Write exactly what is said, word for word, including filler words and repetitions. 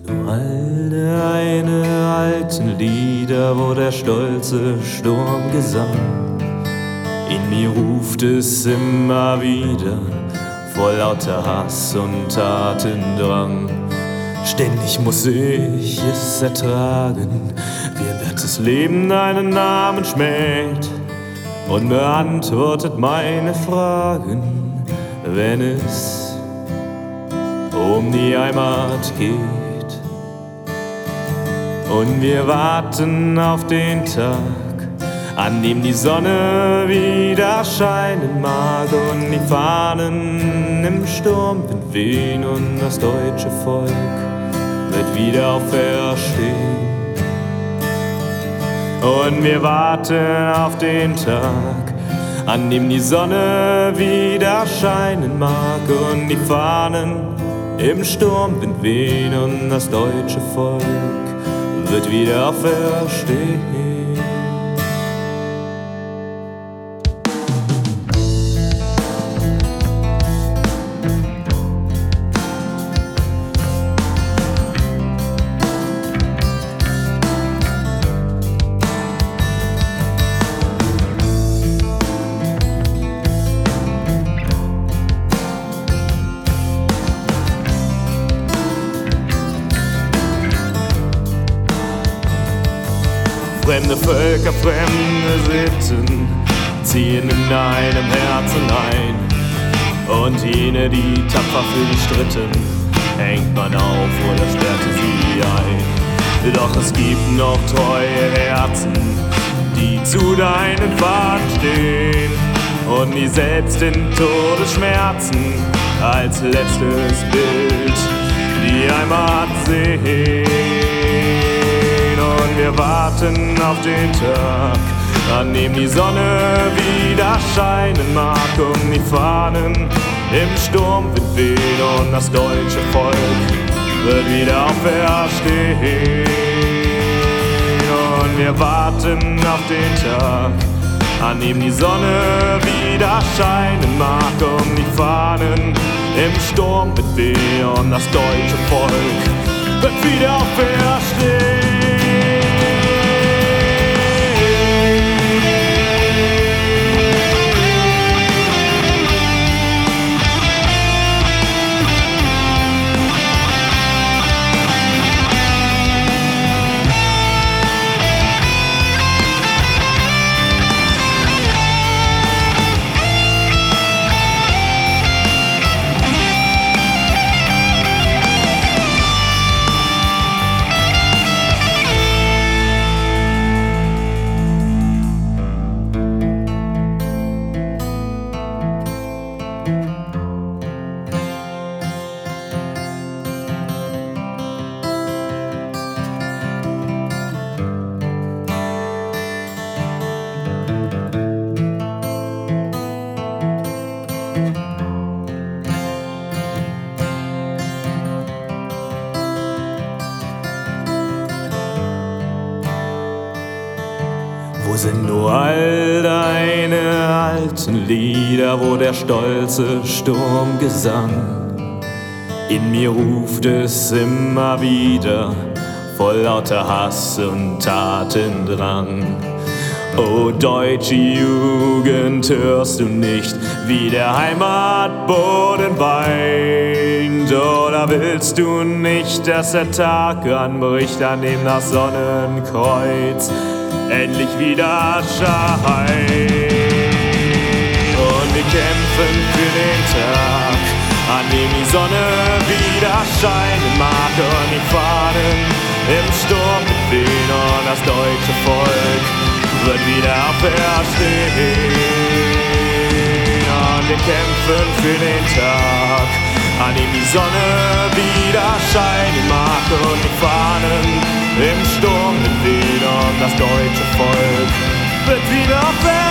Nur all deine alten Lieder, wo der stolze Sturmgesang in mir ruft es immer wieder, voll lauter Hass und Tatendrang. Ständig muss ich es ertragen, wie ein wertes Leben deinen Namen schmäht und beantwortet meine Fragen, wenn es um die Heimat geht. Und wir warten auf den Tag, an dem die Sonne wieder scheinen mag und die Fahnen im Sturmwind wehen und das deutsche Volk wird wieder auferstehen. Und wir warten auf den Tag, an dem die Sonne wieder scheinen mag und die Fahnen im Sturmwind wehen und das deutsche Volk wird wieder auferstehen. Fremde Völker, fremde Sitten ziehen in deinem Herzen ein. Und jene, die tapfer für dich stritten, hängt man auf oder sperrte sie ein. Doch es gibt noch treue Herzen, die zu deinen Fahnen stehen und die selbst in Todesschmerzen als letztes Bild die Heimat sehen. Und wir warten auf den Tag, an dem die Sonne wieder scheinen mag und die Fahnen im Sturmwind wehen und das deutsche Volk wird wieder auferstehen. Und wir warten auf den Tag, an dem die Sonne wieder scheinen mag und die Fahnen im Sturmwind wehen und das deutsche Volk wird wieder auferstehen. Wo sind nur all deine alten Lieder, wo der stolze Sturmgesang in mir ruft es immer wieder, voll lauter Hass und Tatendrang. O deutsche Jugend, hörst du nicht, wie der Heimatboden weint? Oder willst du nicht, dass der Tag anbricht, an dem das Sonnenkreuz endlich wieder scheint? Und wir kämpfen für den Tag, an dem die Sonne wieder scheinen mag und die Fahnen im Sturm wehen und das deutsche Volk wird wieder auferstehen. Und wir kämpfen für den Tag, an dem die Sonne wieder scheinen mag und die Fahnen im Sturm wehen und das deutsche Volk wird wieder auferstehen.